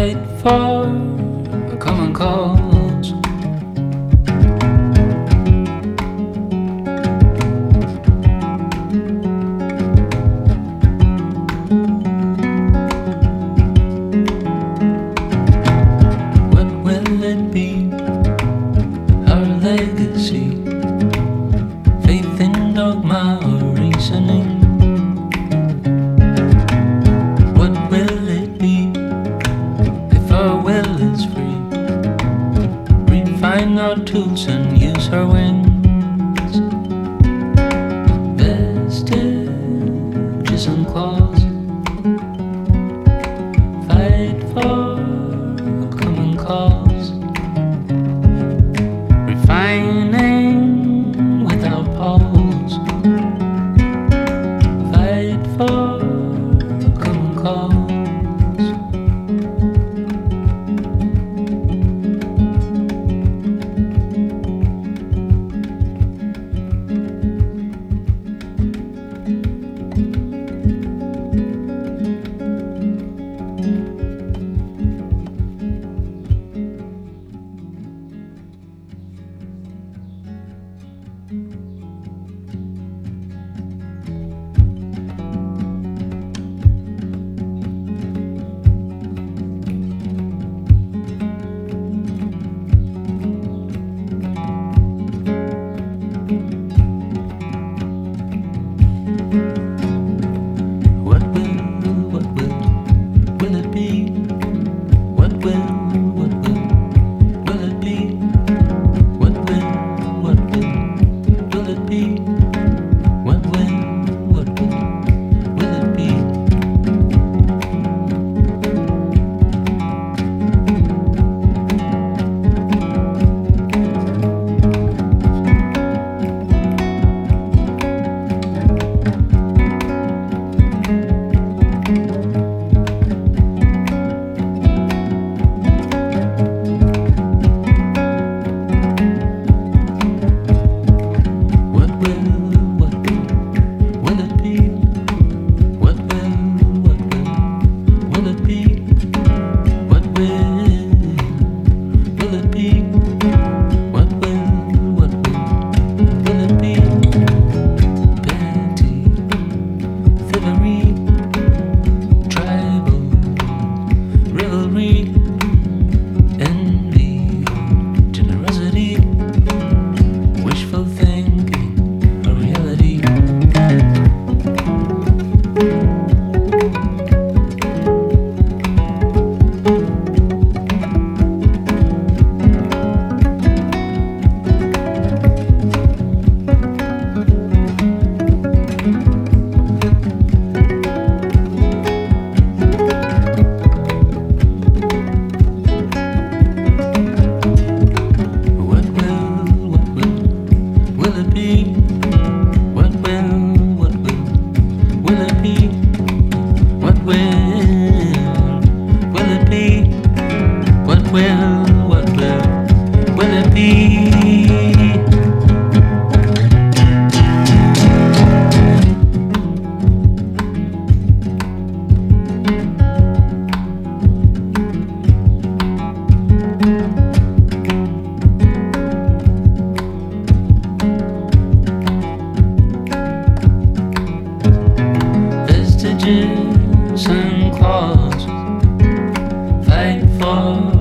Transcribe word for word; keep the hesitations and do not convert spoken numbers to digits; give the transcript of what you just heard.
fight for a common cause. What will it be? Our legacy, faith in dogma or reasoning. What will it be if our will is free? Refine our tools and use our wings. Vestiges and claws, fight for a common cause. Refining without pause, fight for a common cause. What will, what will, will it be? What will, what will, will it be? What will, what will, will it be? What will, what will, will it be? Vestiges and claws, fight for